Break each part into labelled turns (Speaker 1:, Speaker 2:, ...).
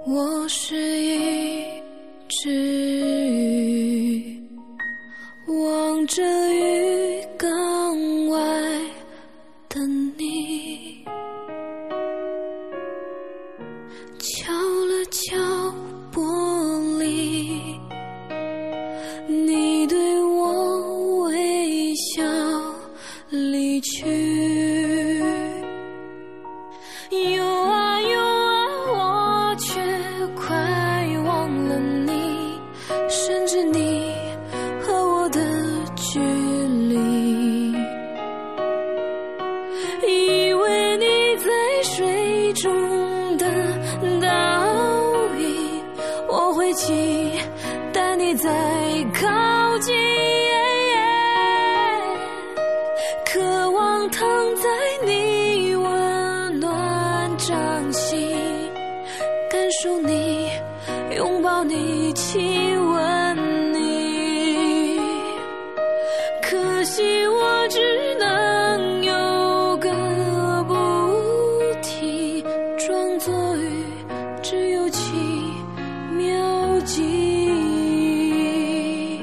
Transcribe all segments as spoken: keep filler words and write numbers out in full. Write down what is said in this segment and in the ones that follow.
Speaker 1: 我是一只鱼，望着鱼缸外的你，敲了敲玻璃，你对我微笑离去。有啊有啊，我却快忘了你，甚至你和我的距离。以为你在水中的倒影，我会记，但你在靠近，渴望躺在你温暖掌心，感受你，拥抱你，亲吻你。可惜我只能有个不提，装作鱼，只有几秒记忆。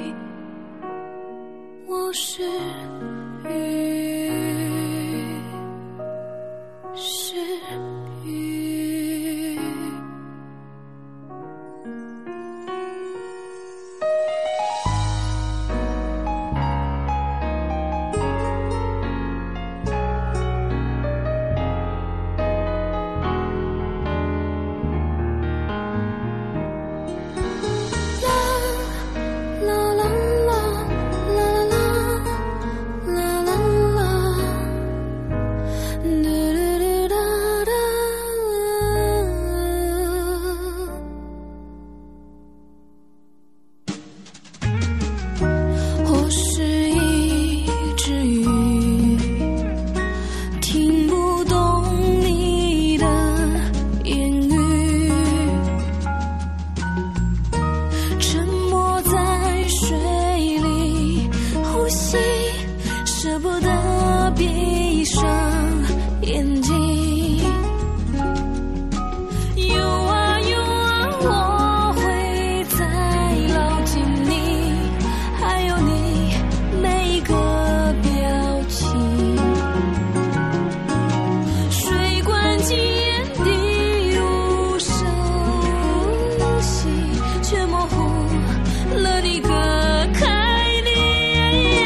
Speaker 1: 我是鱼，是鱼。我是一只鱼，听不懂你的言语，沉没在水里呼吸，舍不得闭上眼睛。有啊有啊，我会再牢记你，还有你每一个表情。水管紧眼滴入声息，却模糊了你隔开你。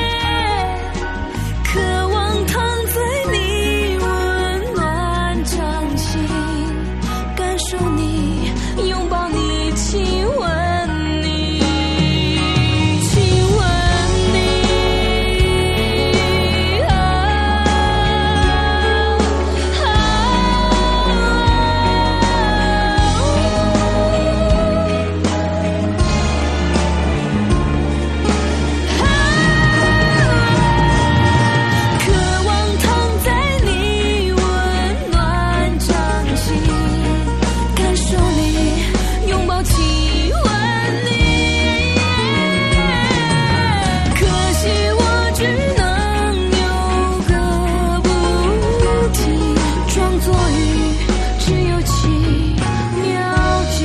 Speaker 1: 渴望躺在你温暖掌心，感受你，拥抱你，亲吻你，亲吻你。啊渴望躺在你温暖掌心，感受你，拥抱，亲吻你。可惜我只能有个不提，装作鱼，只有几秒记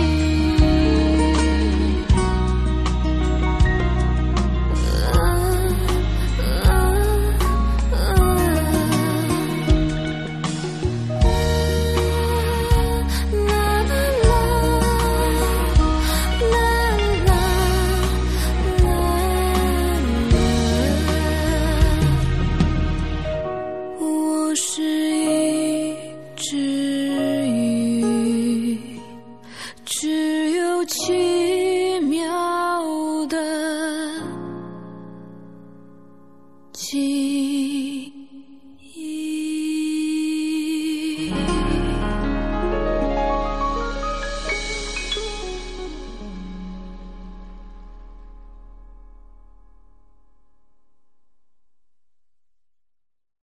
Speaker 1: 忆。啊啊我是一只鱼，只有几秒的记忆。